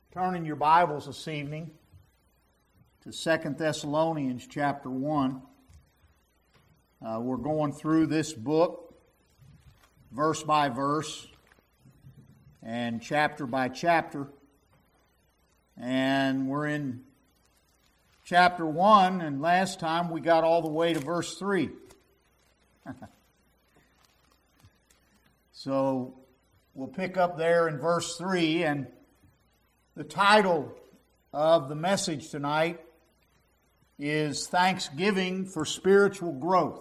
Turn in your Bibles this evening to 2 Thessalonians chapter 1. We're going through this book verse by verse and chapter by chapter. And we're in chapter 1, and last time we got all the way to verse 3. So we'll pick up there in verse 3, and the title of the message tonight is Thanksgiving for Spiritual Growth.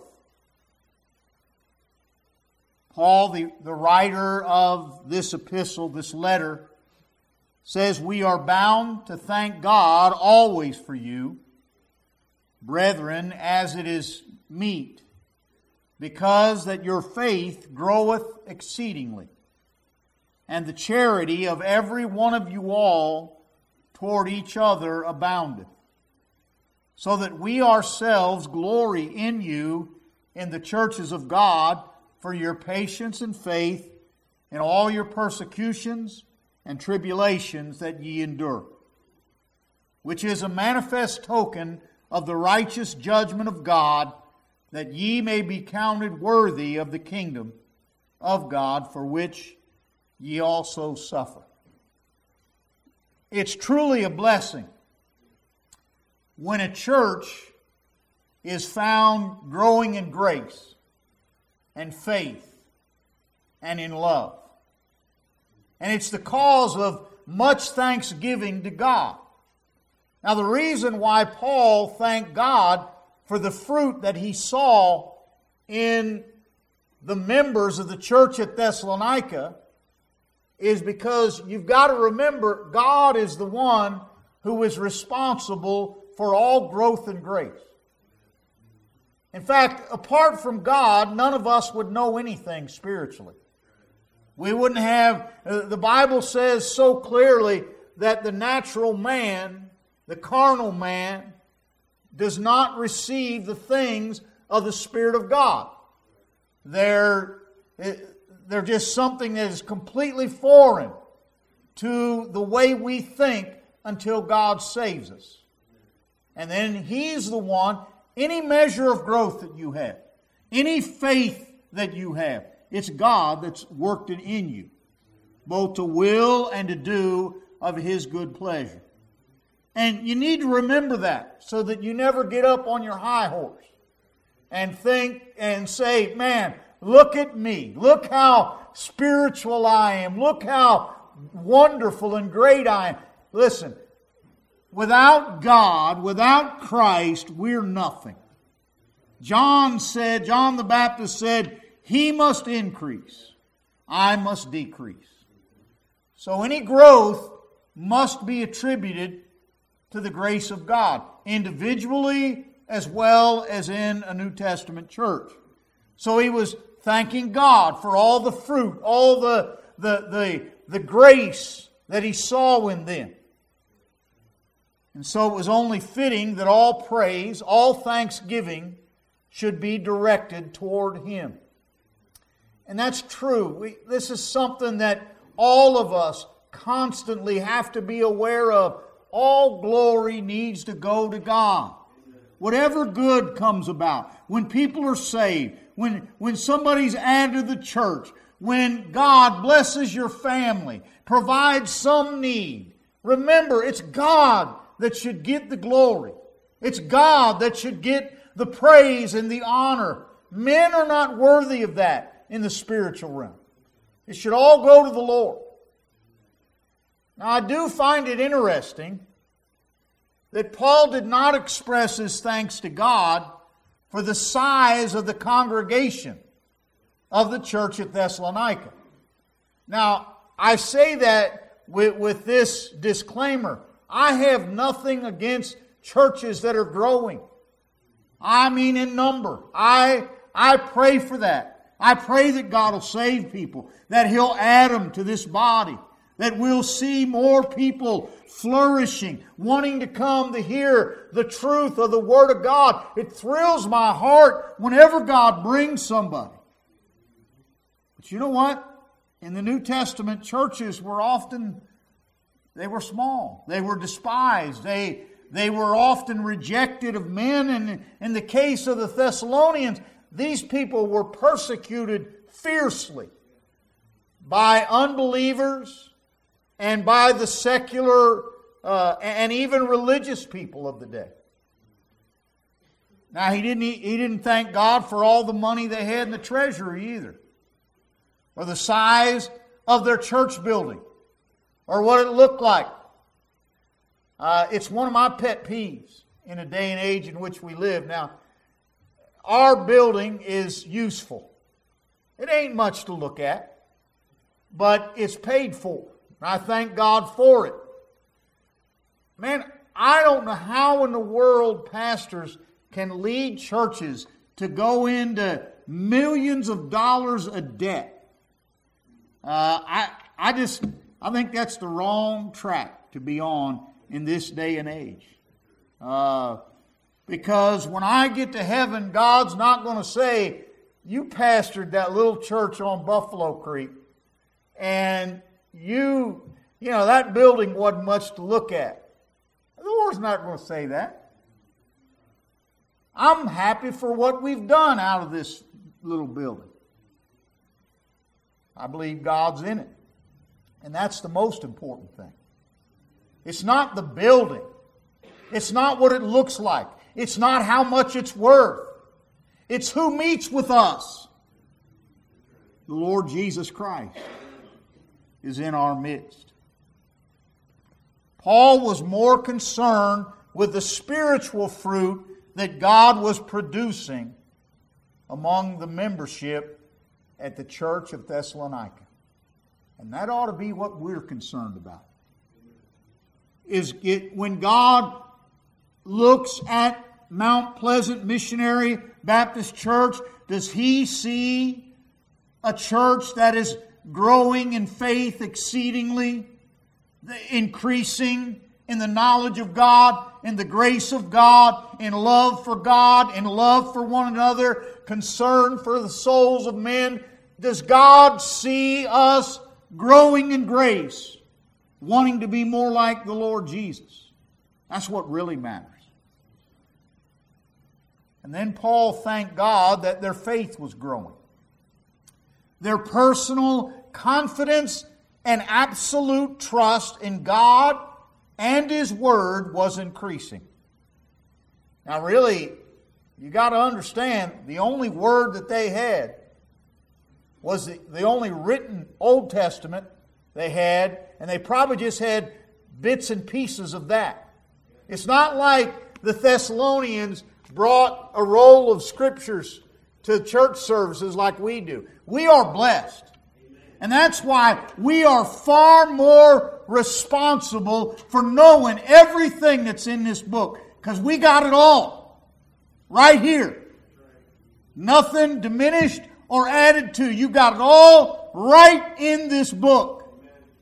Paul, the writer of this epistle, this letter, says, "We are bound to thank God always for you, brethren, as it is meet, because that your faith groweth exceedingly, and the charity of every one of you all toward each other aboundeth, so that we ourselves glory in you in the churches of God for your patience and faith in all your persecutions and tribulations that ye endure, which is a manifest token of the righteous judgment of God, that ye may be counted worthy of the kingdom of God, for which ye also suffer." It's truly a blessing when a church is found growing in grace and faith and in love. And it's the cause of much thanksgiving to God. Now, the reason why Paul thanked God for the fruit that he saw in the members of the church at Thessalonica is because you've got to remember, God is the one who is responsible for all growth and grace. In fact, apart from God, none of us would know anything spiritually. We wouldn't have, the Bible says so clearly that the natural man, the carnal man, does not receive the things of the Spirit of God. They're just something that is completely foreign to the way we think until God saves us. And then He's the one, any measure of growth that you have, any faith that you have, it's God that's worked it in you, both to will and to do of His good pleasure. And you need to remember that so that you never get up on your high horse and think and say, "Man, look at me. Look how spiritual I am. Look how wonderful and great I am." Listen, without God, without Christ, we're nothing. John the Baptist said, "He must increase, I must decrease." So any growth must be attributed to the grace of God, individually as well as in a New Testament church. So he was thanking God for all the fruit, all the grace that he saw in them. And so it was only fitting that all praise, all thanksgiving should be directed toward Him. And that's true. This is something that all of us constantly have to be aware of. All glory needs to go to God. Whatever good comes about, when people are saved, when somebody's added to the church, when God blesses your family, provides some need, remember, it's God that should get the glory. It's God that should get the praise and the honor. Men are not worthy of that in the spiritual realm. It should all go to the Lord. Now, I do find it interesting that Paul did not express his thanks to God for the size of the congregation of the church at Thessalonica. Now, I say that with this disclaimer. I have nothing against churches that are growing. I mean in number. I pray for that. I pray that God will save people, that He'll add them to this body, that we'll see more people flourishing, wanting to come to hear the truth of the Word of God. It thrills my heart whenever God brings somebody. But you know what? In the New Testament, churches were often They were small. They were despised. They were often rejected of men. And in the case of the Thessalonians, these people were persecuted fiercely by unbelievers and by the secular and even religious people of the day. Now, he didn't thank God for all the money they had in the treasury either, or the size of their church building, or what it looked like. It's one of my pet peeves in a day and age in which we live. Now, our building is useful. It ain't much to look at, but it's paid for. I thank God for it. Man, I don't know how in the world pastors can lead churches to go into millions of dollars of debt. I think that's the wrong track to be on in this day and age. Because when I get to heaven, God's not going to say, you pastored that little church on Buffalo Creek, and that building wasn't much to look at. The Lord's not going to say that. I'm happy for what we've done out of this little building. I believe God's in it. And that's the most important thing. It's not the building. It's not what it looks like. It's not how much it's worth. It's who meets with us. The Lord Jesus Christ is in our midst. Paul was more concerned with the spiritual fruit that God was producing among the membership at the church of Thessalonica. And that ought to be what we're concerned about. When God looks at Mount Pleasant Missionary Baptist Church, does He see a church that is growing in faith exceedingly, increasing in the knowledge of God, in the grace of God, in love for God, in love for one another, concern for the souls of men? Does God see us growing in grace, wanting to be more like the Lord Jesus? That's what really matters. And then Paul thanked God that their faith was growing. Their personal confidence and absolute trust in God and His Word was increasing. Now really, you got to understand, the only Word that they had was the only written Old Testament they had, and they probably just had bits and pieces of that. It's not like the Thessalonians brought a roll of Scriptures to church services like we do. We are blessed. And that's why we are far more responsible for knowing everything that's in this book. Because we got it all right here. Nothing diminished or added to. You got it all right in this book.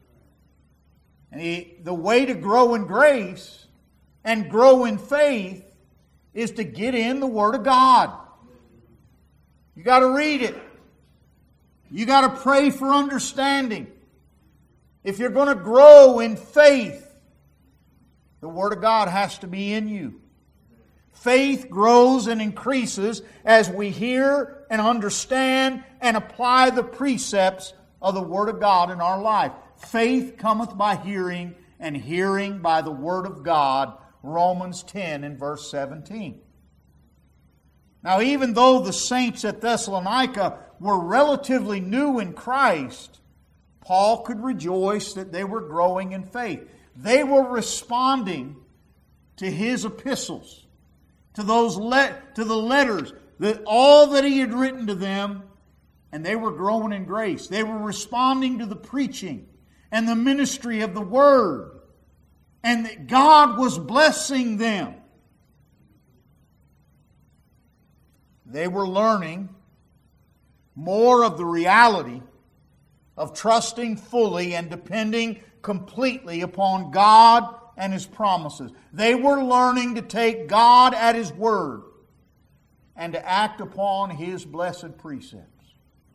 And the way to grow in grace and grow in faith is to get in the Word of God. You got to read it. You got to pray for understanding. If you're going to grow in faith, the Word of God has to be in you. Faith grows and increases as we hear and understand and apply the precepts of the Word of God in our life. Faith cometh by hearing, and hearing by the Word of God. Romans 10 and verse 17. Now, even though the saints at Thessalonica were relatively new in Christ, Paul could rejoice that they were growing in faith. They were responding to his epistles, to the letters, all that he had written to them, and they were growing in grace. They were responding to the preaching and the ministry of the Word, and that God was blessing them. They were learning more of the reality of trusting fully and depending completely upon God and His promises. They were learning to take God at His word and to act upon His blessed precepts.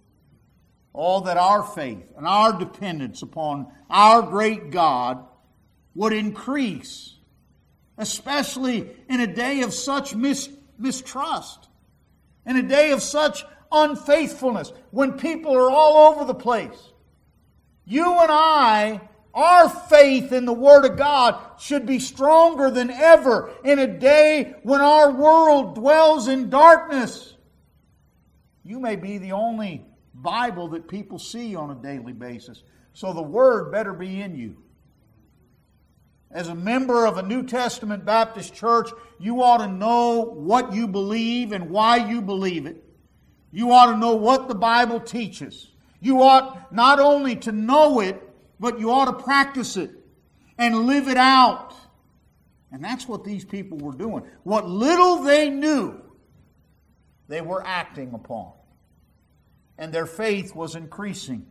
All that our faith and our dependence upon our great God would increase, especially in a day of such mistrust, in a day of such unfaithfulness, when people are all over the place. You and I, our faith in the Word of God should be stronger than ever in a day when our world dwells in darkness. You may be the only Bible that people see on a daily basis, so the Word better be in you. As a member of a New Testament Baptist church, you ought to know what you believe and why you believe it. You ought to know what the Bible teaches. You ought not only to know it, but you ought to practice it and live it out. And that's what these people were doing. What little they knew, they were acting upon. And their faith was increasing.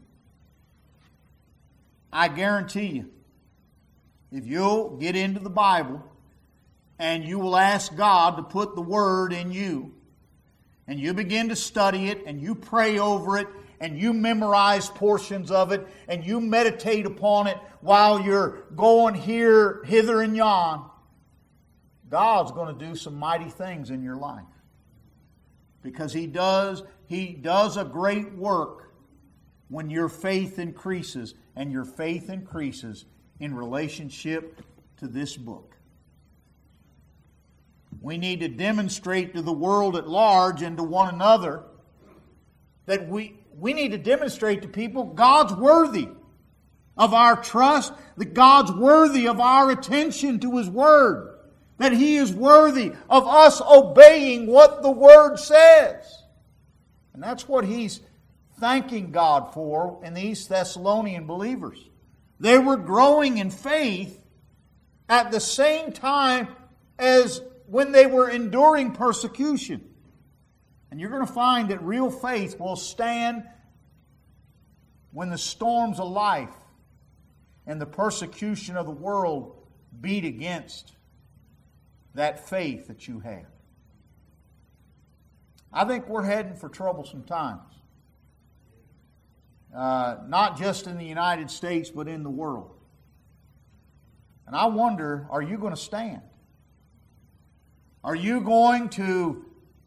I guarantee you, if you'll get into the Bible and you will ask God to put the Word in you, and you begin to study it, and you pray over it, and you memorize portions of it, and you meditate upon it while you're going hither and yon, God's going to do some mighty things in your life. Because He does a great work when your faith increases, and your faith increases in relationship to this book. We need to demonstrate to the world at large and to one another that we need to demonstrate to people God's worthy of our trust, that God's worthy of our attention to His Word, that He is worthy of us obeying what the Word says. And that's what he's thanking God for in these Thessalonian believers. They were growing in faith at the same time as when they were enduring persecution. And you're going to find that real faith will stand when the storms of life and the persecution of the world beat against that faith that you have. I think we're heading for troublesome times. Not just in the United States, but in the world. And I wonder, are you going to stand? Are you going to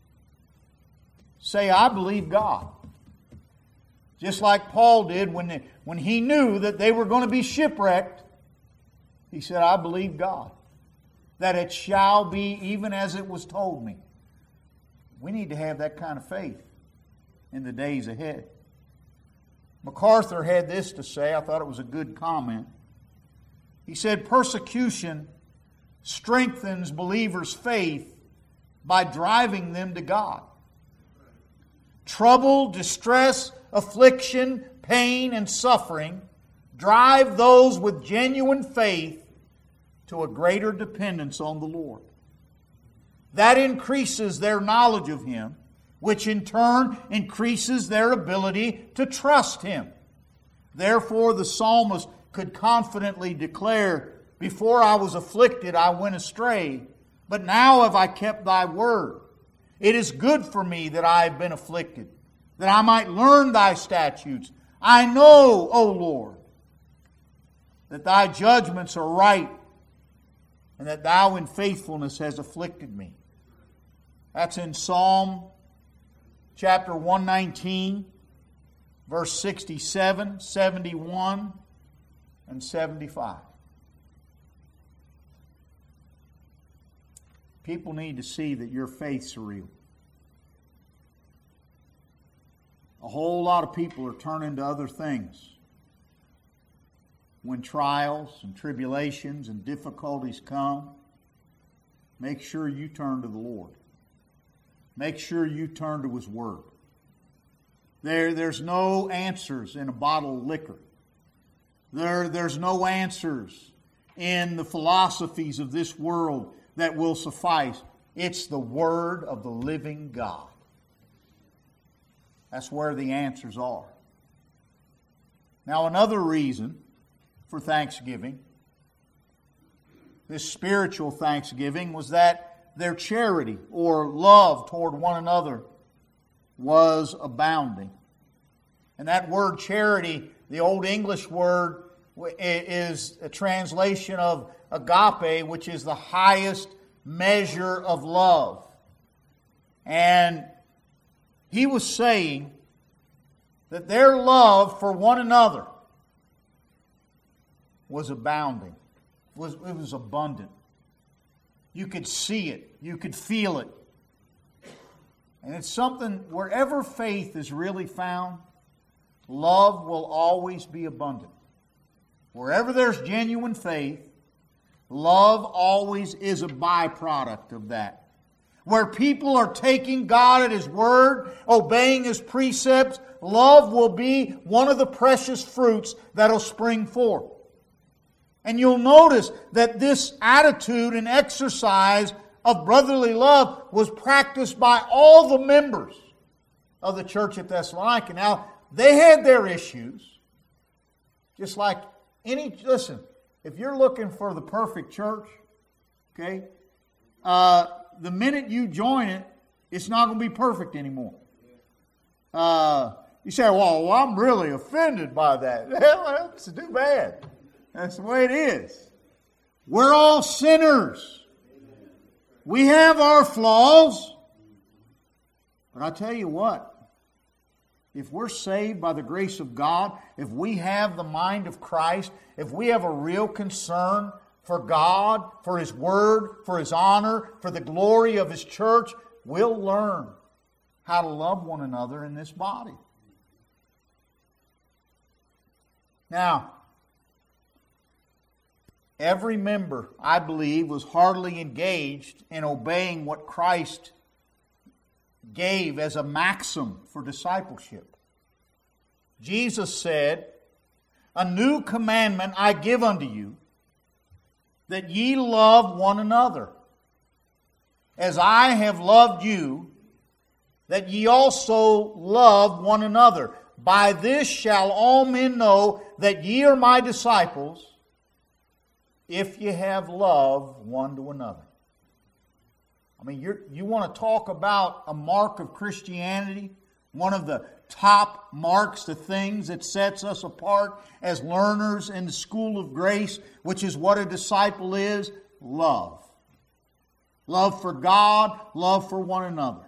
say, I believe God? Just like Paul did when he knew that they were going to be shipwrecked. He said, I believe God, that it shall be even as it was told me. We need to have that kind of faith in the days ahead. MacArthur had this to say. I thought it was a good comment. He said, persecution strengthens believers' faith by driving them to God. Trouble, distress, affliction, pain, and suffering drive those with genuine faith to a greater dependence on the Lord. That increases their knowledge of Him, which in turn increases their ability to trust Him. Therefore, the psalmist could confidently declare, before I was afflicted, I went astray, but now have I kept Thy word. It is good for me that I have been afflicted, that I might learn Thy statutes. I know, O Lord, that Thy judgments are right, and that Thou in faithfulness hast afflicted me. That's in Psalm chapter 119, verse 67, 71, and 75. People need to see that your faith's real. A whole lot of people are turning to other things when trials and tribulations and difficulties come. Make sure you turn to the Lord. Make sure you turn to His Word. There's no answers in a bottle of liquor. There's no answers in the philosophies of this world that will suffice. It's the Word of the living God. That's where the answers are. Now, another reason for thanksgiving, this spiritual thanksgiving, was that their charity or love toward one another was abounding. And that word charity, the Old English word, is a translation of agape, which is the highest measure of love. And he was saying that their love for one another was abounding. It was abundant. You could see it. You could feel it. And it's something, wherever faith is really found, love will always be abundant. Wherever there's genuine faith, love always is a byproduct of that. Where people are taking God at His word, obeying His precepts, love will be one of the precious fruits that'll spring forth. And you'll notice that this attitude and exercise of brotherly love was practiced by all the members of the church at Thessalonica. Now, they had their issues, just like listen, if you're looking for the perfect church, okay, the minute you join it, it's not going to be perfect anymore. You say, well, I'm really offended by that. Well, it's too bad. That's the way it is. We're all sinners. We have our flaws. But I tell you what, if we're saved by the grace of God, if we have the mind of Christ, if we have a real concern for God, for His Word, for His honor, for the glory of His church, we'll learn how to love one another in this body. Now, every member, I believe, was heartily engaged in obeying what Christ gave as a maxim for discipleship. Jesus said, "A new commandment I give unto you, that ye love one another. As I have loved you, that ye also love one another. By this shall all men know that ye are my disciples, if ye have love one to another." I mean, you want to talk about a mark of Christianity? One of the top marks, the things that sets us apart as learners in the school of grace, which is what a disciple is, love. Love for God, love for one another.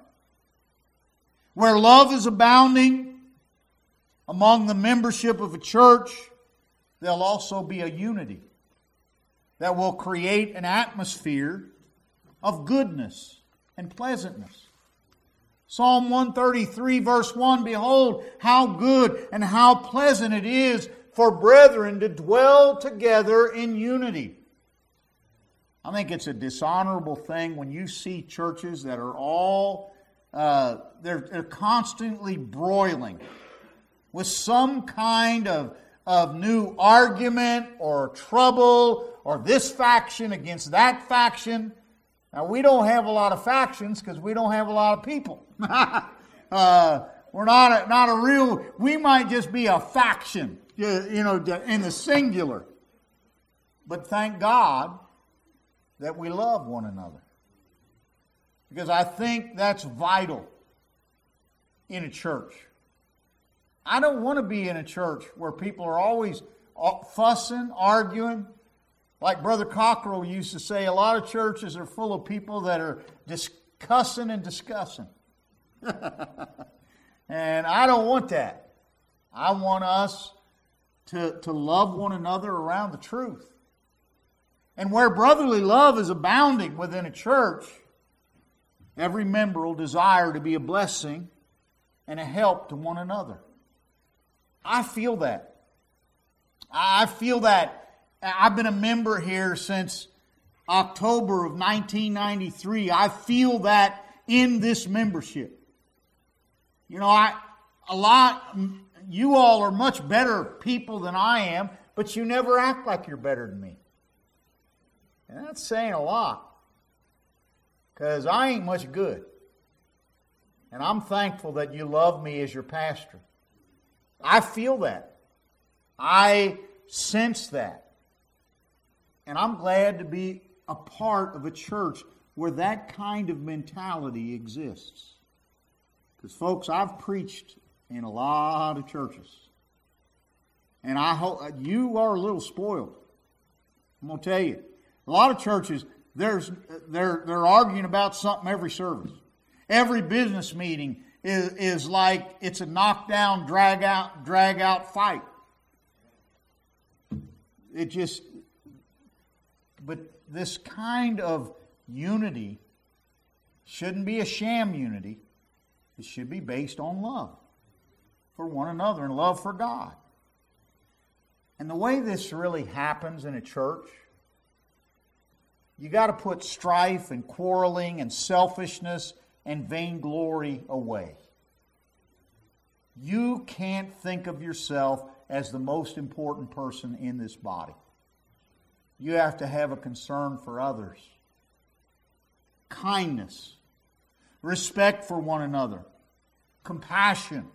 Where love is abounding among the membership of a church, there'll also be a unity that will create an atmosphere of goodness and pleasantness. Psalm 133 verse 1, "Behold, how good and how pleasant it is for brethren to dwell together in unity." I think it's a dishonorable thing when you see churches that are all, they're constantly broiling with some kind of new argument or trouble, or this faction against that faction. Now, we don't have a lot of factions because we don't have a lot of people. We're not a real, we might just be a faction, in the singular. But thank God that we love one another. Because I think that's vital in a church. I don't want to be in a church where people are always fussing, arguing. Like Brother Cockrell used to say, a lot of churches are full of people that are just cussing and discussing. And I don't want that. I want us to love one another around the truth. And where brotherly love is abounding within a church, every member will desire to be a blessing and a help to one another. I feel that. I feel that. I've been a member here since October of 1993. I feel that in this membership. You all are much better people than I am, but you never act like you're better than me. And that's saying a lot, because I ain't much good. And I'm thankful that you love me as your pastor. I feel that. I sense that. And I'm glad to be a part of a church where that kind of mentality exists. Because, folks, I've preached in a lot of churches. And I hope you are a little spoiled. I'm going to tell you. A lot of churches, they're arguing about something every service. Every business meeting is like it's a knockdown, drag out fight. But this kind of unity shouldn't be a sham unity. It should be based on love for one another and love for God. And the way this really happens in a church, you got to put strife and quarreling and selfishness and vainglory away. You can't think of yourself as the most important person in this body. You have to have a concern for others. Kindness, respect for one another, compassion.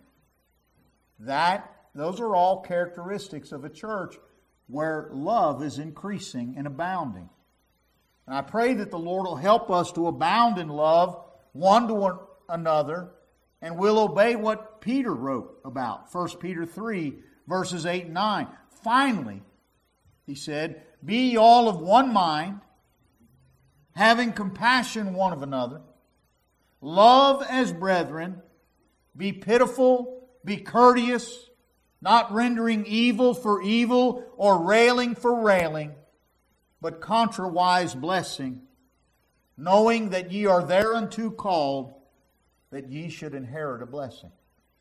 Those are all characteristics of a church where love is increasing and abounding. And I pray that the Lord will help us to abound in love one to another, and we'll obey what Peter wrote about. 1 Peter 3, verses 8 and 9. Finally, he said, be ye all of one mind, having compassion one of another, love as brethren, be pitiful, be courteous, not rendering evil for evil or railing for railing, but contrawise blessing, knowing that ye are thereunto called, that ye should inherit a blessing.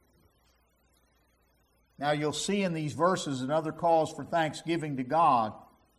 Now you'll see in these verses another cause for thanksgiving to God,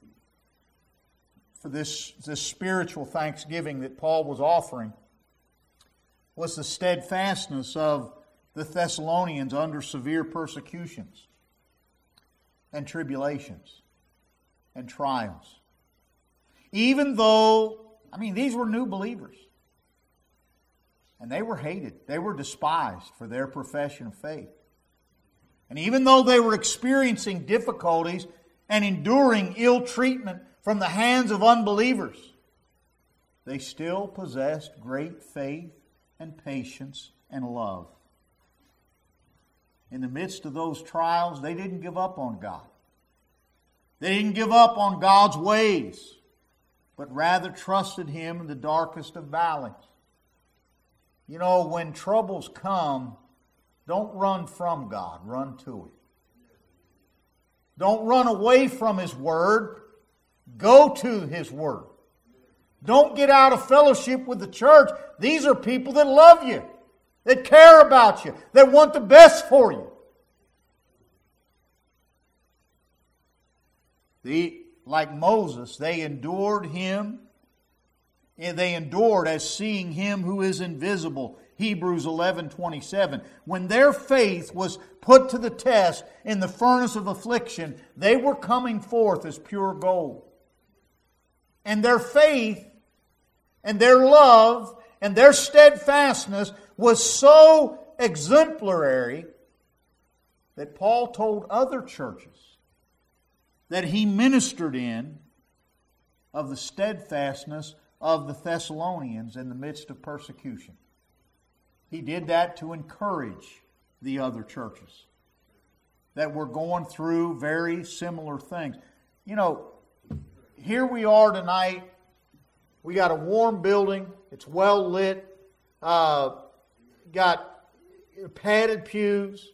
for this spiritual thanksgiving that Paul was offering, was the steadfastness of the Thessalonians under severe persecutions and tribulations and trials. Even though, these were new believers. And they were hated. They were despised for their profession of faith. And even though they were experiencing difficulties and enduring ill treatment from the hands of unbelievers, they still possessed great faith and patience and love. In the midst of those trials, they didn't give up on God. They didn't give up on God's ways, but rather trusted Him in the darkest of valleys. You know, when troubles come, don't run from God, run to Him. Don't run away from His Word, go to His Word. Don't get out of fellowship with the church. These are people that love you, that care about you, that want the best for you. Like Moses, they endured Him. They endured as seeing Him who is invisible. Hebrews 11:27. When their faith was put to the test in the furnace of affliction, they were coming forth as pure gold. And their faith and their love and their steadfastness was so exemplary that Paul told other churches that he ministered in of the steadfastness of the Thessalonians in the midst of persecution. He did that to encourage the other churches that were going through very similar things. You know, here we are tonight. We got a warm building. It's well lit. Got padded pews.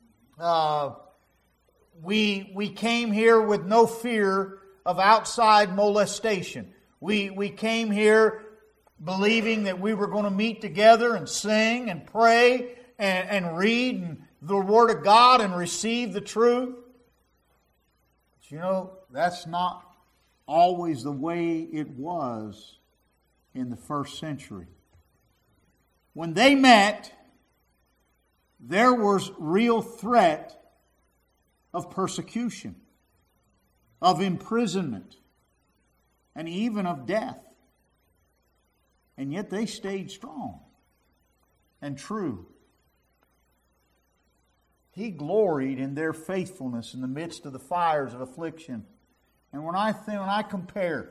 We came here with no fear of outside molestation. We came here believing that we were going to meet together and sing and pray and read the Word of God and receive the truth. But you know, that's not always the way it was in the first century. When they met, there was real threat of persecution, of imprisonment, and even of death. And yet they stayed strong and true. He gloried in their faithfulness in the midst of the fires of affliction. And when I compare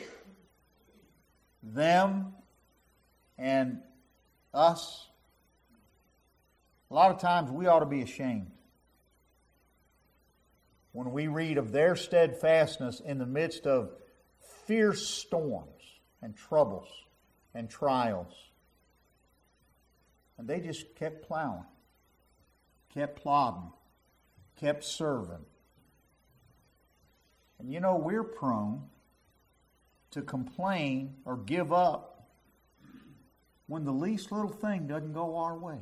them and us, a lot of times we ought to be ashamed. when we read of their steadfastness in the midst of fierce storms and troubles and trials. And they just kept plowing, kept plodding, kept serving. And you know, we're prone to complain or give up when the least little thing doesn't go our way.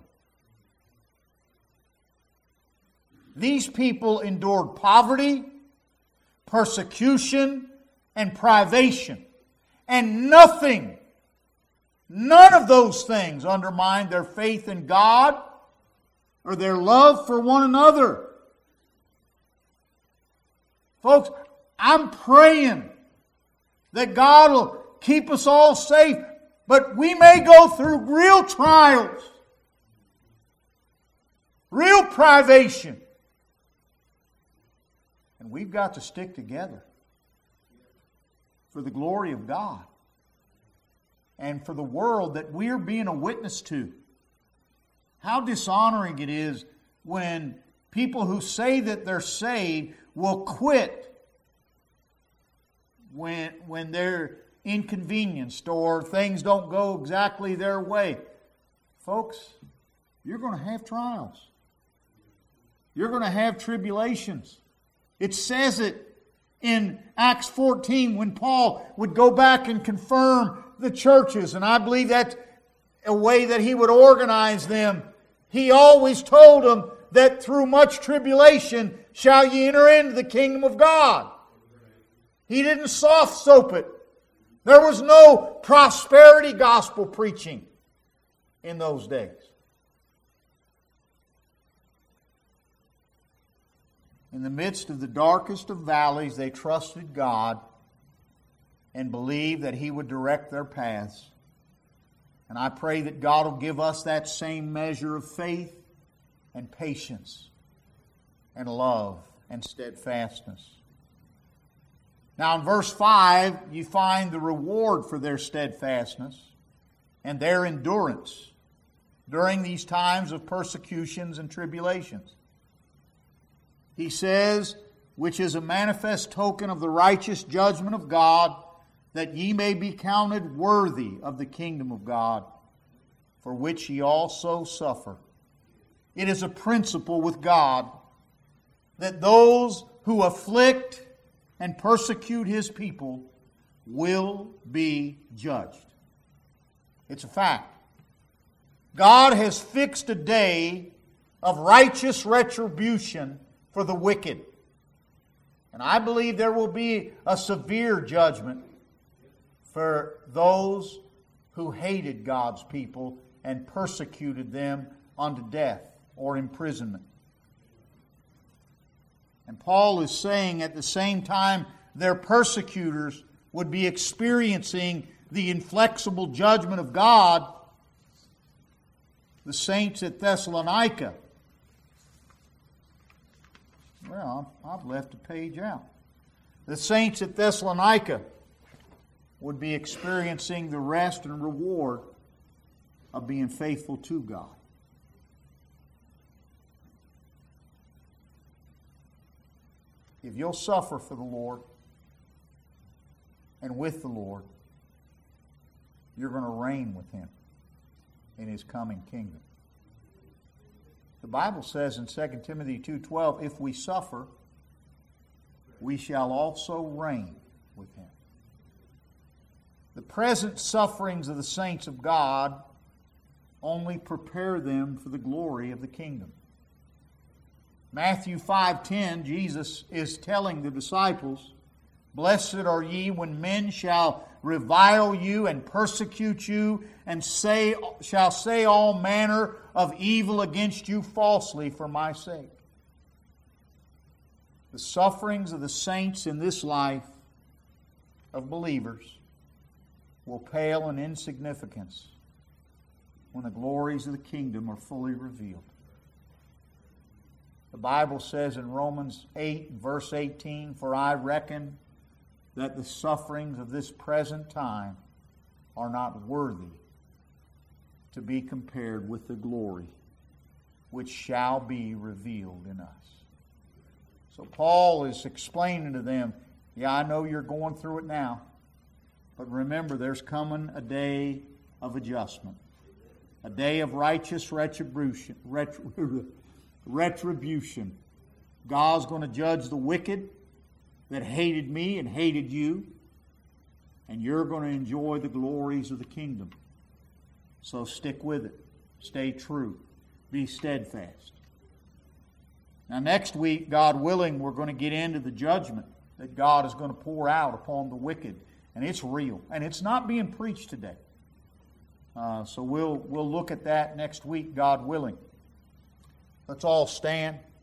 These people endured poverty, persecution, and privation. And none of those things undermined their faith in God or their love for one another. Folks, I'm praying that God will keep us all safe, but we may go through real trials, real privation. And we've got to stick together for the glory of God and for the world that we're being a witness to. How dishonoring it is when people who say that they're saved will quit when they're inconvenienced or things don't go exactly their way. Folks, you're going to have trials. You're going to have tribulations. It says it in Acts 14 when Paul would go back and confirm the churches, and I believe that's a way that he would organize them. He always told them that through much tribulation shall ye enter into the kingdom of God. He didn't soft soap it. There was no prosperity gospel preaching in those days. In the midst of the darkest of valleys, they trusted God and believed that He would direct their paths. And I pray that God will give us that same measure of faith and patience and love and steadfastness. Now in verse 5, you find the reward for their steadfastness and their endurance during these times of persecutions and tribulations. He says, which is a manifest token of the righteous judgment of God, that ye may be counted worthy of the kingdom of God, for which ye also suffer. It is a principle with God that those who afflict and persecute His people will be judged. It's a fact. God has fixed a day of righteous retribution for the wicked. And I believe there will be a severe judgment for those who hated God's people and persecuted them unto death or imprisonment. And Paul is saying at the same time their persecutors would be experiencing the inflexible judgment of God, the saints at Thessalonica. Well, I've left a page out. The saints at Thessalonica would be experiencing the rest and reward of being faithful to God. If you'll suffer for the Lord and with the Lord, you're going to reign with Him in His coming kingdom. The Bible says in 2 Timothy 2:12, if we suffer, we shall also reign with Him. The present sufferings of the saints of God only prepare them for the glory of the kingdom. Matthew 5:10, Jesus is telling the disciples, blessed are ye when men shall revile you and persecute you and shall say all manner of evil against you falsely for my sake. The sufferings of the saints in this life of believers will pale in insignificance when the glories of the kingdom are fully revealed. The Bible says in Romans 8, verse 18, for I reckon that the sufferings of this present time are not worthy to be compared with the glory which shall be revealed in us. So Paul is explaining to them, yeah, I know you're going through it now, but remember there's coming a day of adjustment, a day of righteous retribution. God's going to judge the wicked that hated me and hated you, and you're going to enjoy the glories of the kingdom. So stick with it. Stay true. Be steadfast. Now next week, God willing, we're going to get into the judgment that God is going to pour out upon the wicked. And it's real. And it's not being preached today. So we'll look at that next week, God willing. Let's all stand.